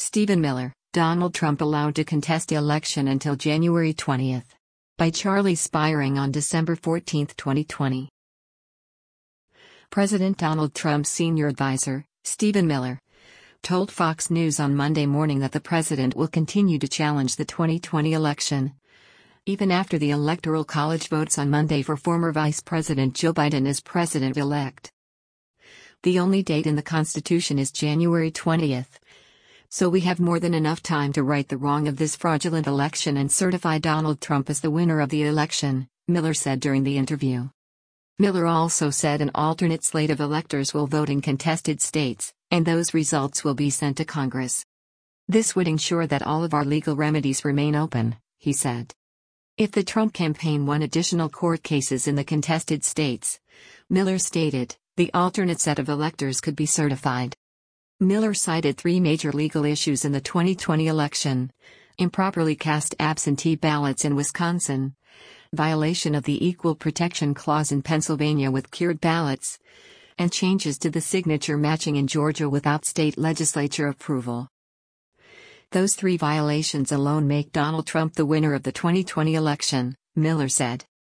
Stephen Miller, Donald Trump allowed to contest the election until January 20. By Charlie Spiring on December 14, 2020. President Donald Trump's senior advisor, Stephen Miller, told Fox News on Monday morning that the president will continue to challenge the 2020 election, even after the Electoral College votes on Monday for former Vice President Joe Biden as president-elect. The only date in the Constitution is January 20, so we have more than enough time to right the wrong of this fraudulent election and certify Donald Trump as the winner of the election, Miller said during the interview. Miller also said an alternate slate of electors will vote in contested states, and those results will be sent to Congress. This would ensure that all of our legal remedies remain open, he said. If the Trump campaign won additional court cases in the contested states, Miller stated, the alternate set of electors could be certified. Miller cited three major legal issues in the 2020 election: improperly cast absentee ballots in Wisconsin, violation of the Equal Protection Clause in Pennsylvania with cured ballots, and changes to the signature matching in Georgia without state legislature approval. Those three violations alone make Donald Trump the winner of the 2020 election, Miller said.